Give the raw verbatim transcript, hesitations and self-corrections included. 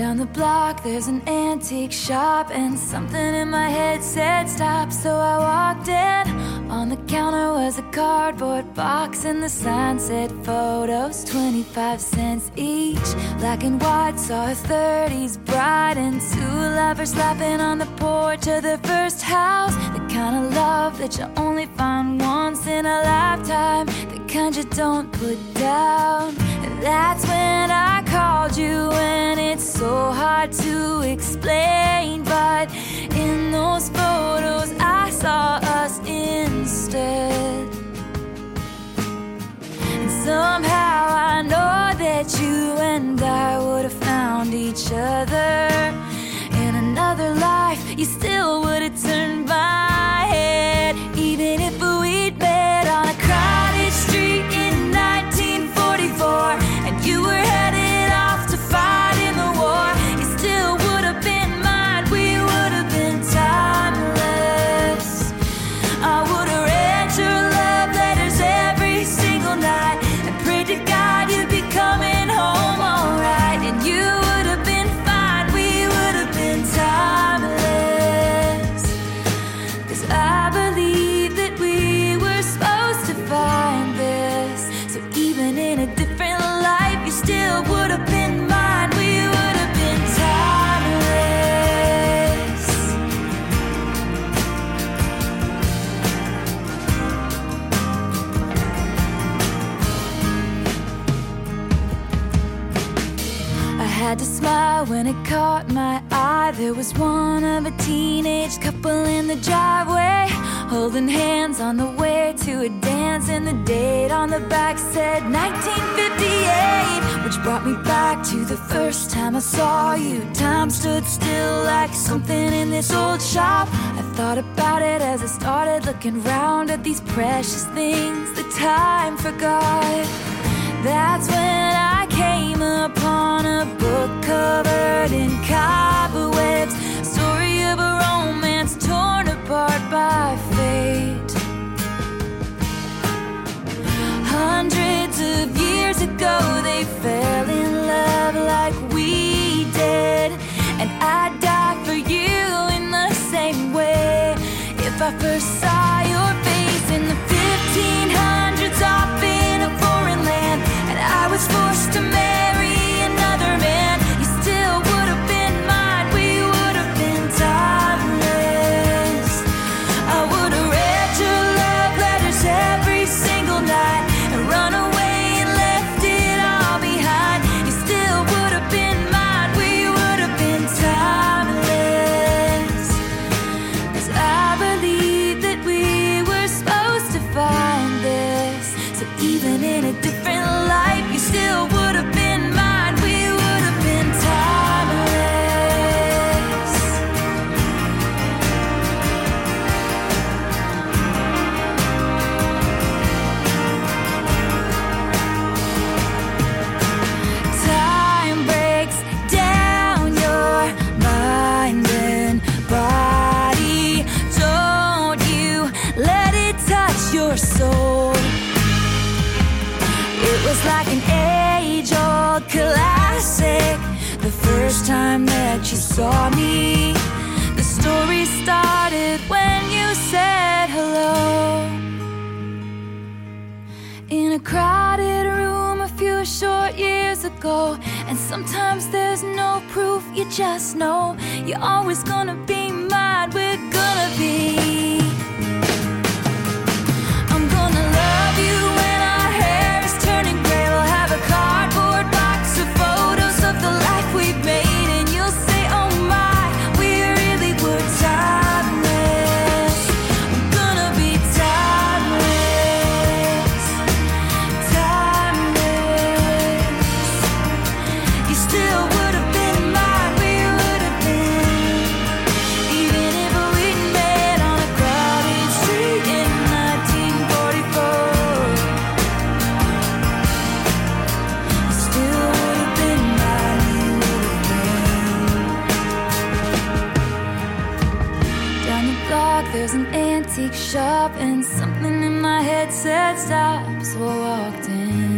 Down the block there's an antique shop, and something in my head said stop. So I walked in. On the counter was a cardboard box, and the sign said photos, twenty-five cents each. Black and white, saw a thirties bride and two lovers laughing on the porch of their first house. The kind of love that you only find once in a lifetime, the kind you don't put down. And that's when I called you, and it's so hard to explain, but in those photos I saw us instead. And somehow I know that you and I would have found each other. In another life you still would have turned my head, even if we'd met on a crowded street in nineteen forty-four, and you were headed off to fight in the war. You still would have been mine, we would have been timeless. I would have read your love letters every single night and prayed to God you'd be coming home alright. And you would have been fine, we would have been timeless. Cause I believe that we were supposed to find this. So even in a different life you still would have been mine, we would have been timeless. I had to smile when it caught my eye. There was one of a teenage couple in the driveway, holding hands on the way to a dance, and the date on the back said nineteen fifty-eight, which brought me back to the first time I saw you. Time stood still like something in this old shop. I thought about it as I started looking round at these precious things that time forgot. That's when I came upon a book covered in cobwebs, story of a romance torn apart by fate. Hundreds of years ago they fell in love like we did, and I'd die for you in the same way. If I first saw your face in the fifteen hundreds off in a foreign land, and I was forced to marry another man, you still would have been mine, we would have been timeless. I would have read your love letters every single night and run away and left it all behind. You still would have been mine, we would have been timeless. Cause I believe that we were supposed to find this. So even in a different life you still would have been mine, we would have been timeless. Time breaks down your mind and body. Don't you let it touch your soul. It was like an age-old classic the first time that you saw me. The story started when you said hello. In a crowded room a few short years ago, and sometimes there's no proof, you just know you're always gonna be mine, we're gonna be. I'm gonna love you when our hair is turning gray. We'll have a cardboard box of photos of the life we've made, and you'll say, oh my, we really were timeless. We're gonna be timeless, timeless. You still would have been mine, we would have been, even if we'd met on a crowded street in nineteen forty-four. You still would have been mine, you would have been. Down the block there's an antique shop, and something in my head said stop, so I walked in.